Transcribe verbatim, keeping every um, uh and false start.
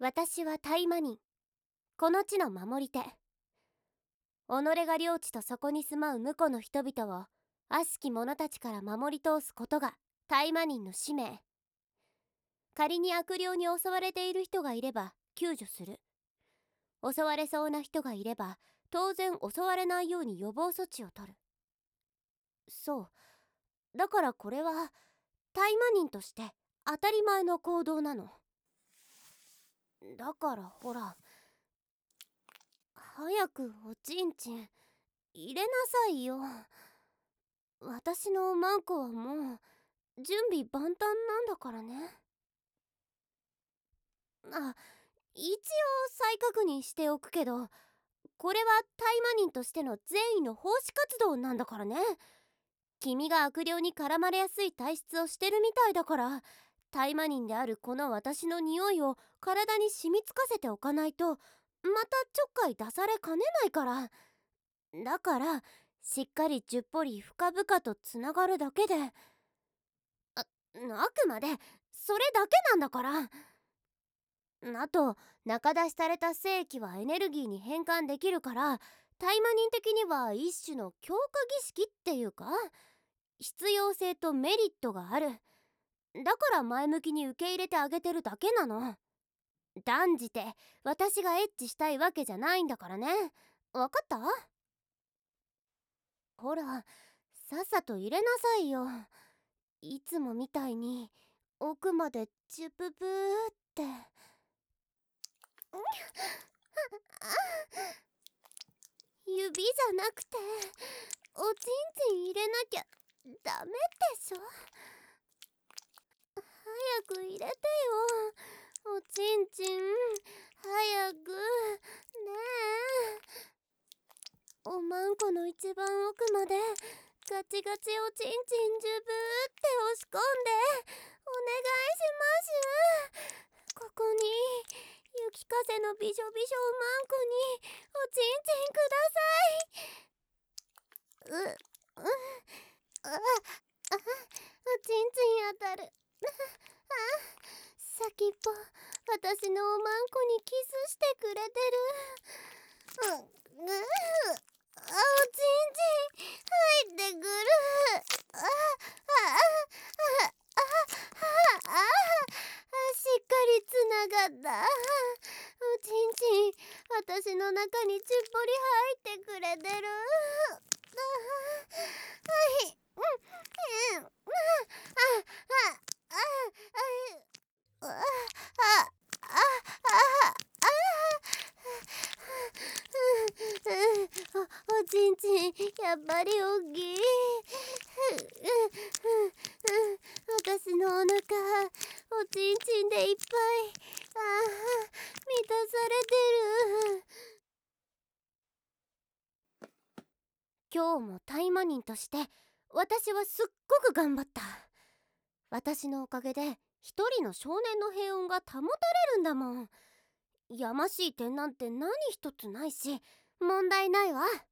私は大魔人、この地の守り手。己が領地とそこに住まう無辜の人々を悪しき者たちから守り通すことが大魔人の使命。仮に悪霊に襲われている人がいれば救助する。襲われそうな人がいれば当然襲われないように予防措置を取る。そう。だからこれは大魔人として当たり前の行動なの。だからほら、早くおちんちん入れなさいよ。私のマンコはもう準備万端なんだからね。あ、一応再確認しておくけど、これは大魔人としての善意の奉仕活動なんだからね。君が悪霊に絡まれやすい体質をしてるみたいだから、大魔人であるこの私の匂いを体に染みつかせておかないとまたちょっかい出されかねないから。だからしっかりじゅっぽり深々とつながるだけで、ああくまでそれだけなんだから。あと、中出しされた精液はエネルギーに変換できるから、大魔人的には一種の強化儀式っていうか、必要性とメリットがある。だから前向きに受け入れてあげてるだけなの。断じて私がエッチしたいわけじゃないんだからね。わかった？ほら、さっさと入れなさいよ。いつもみたいに奥までチュププーって。指じゃなくておちんちん入れなきゃダメでしょ。早く入れてよ、おちんちん。早くねえ。おまんこの一番奥までガチガチおちんちんジュブーって押し込んでお願いします。ここに雪風のびしょびしょおまんこにおちんちんください。う、う、あ、あ、おちんちん当たる。あ、先っぽ私のおまんこにキスしてくれてる。う、う、あ、おちんちん入ってくる。あ、あ、あ、あ、あ、あ、しっかりつながった。おちんちん私の中にちゅっぽり入ってくれてる。はい、うん、うん、あ、あ、あ、あ、あ、あ、あ、お、おちんちんやっぱり大きい。私のお腹おちんちんでいっぱい。ああ、満たされてる。今日も大魔人として私はすっごく頑張った。私のおかげで一人の少年の平穏が保たれるんだもん。やましい点なんて何一つないし問題ないわ。